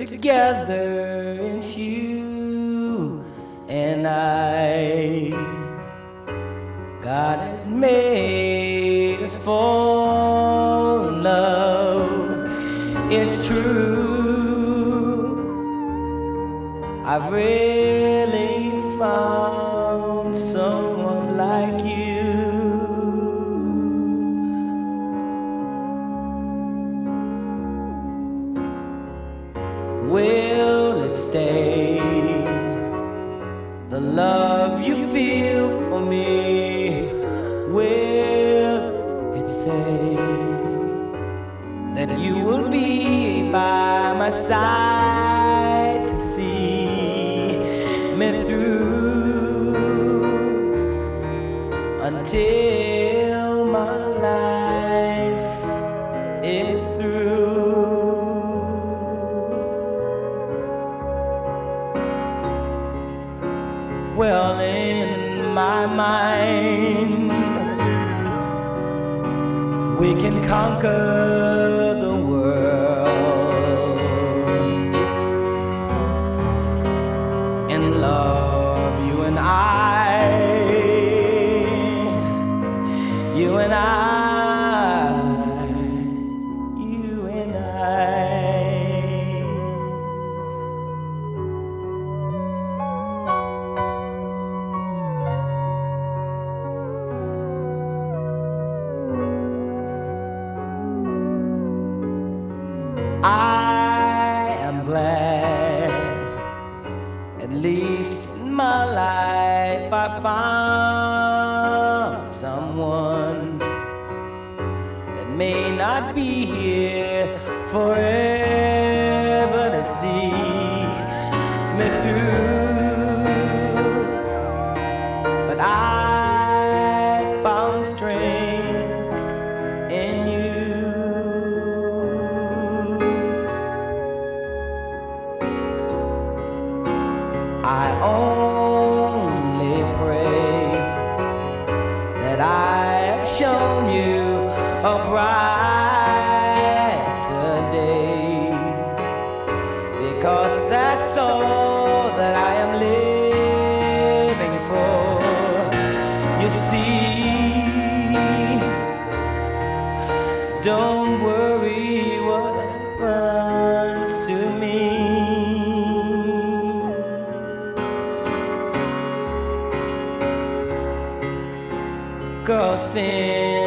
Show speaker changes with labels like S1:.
S1: together, it's you and I. God has made us fall in love. It's true. I've really found someone like you. Will it stay? The love you feel for me, will it say that you will be by my side to see me through until my life is through? Well, in my mind, we can conquer the world in love, you and I, you and I, you and I. I am glad, at least in my life I found someone that may not be here forever to see me through, but I found strength in you. I only pray that I have shown you a brighter day, because that's all that I am living for. You see, don't worry what happens to me. Cause sin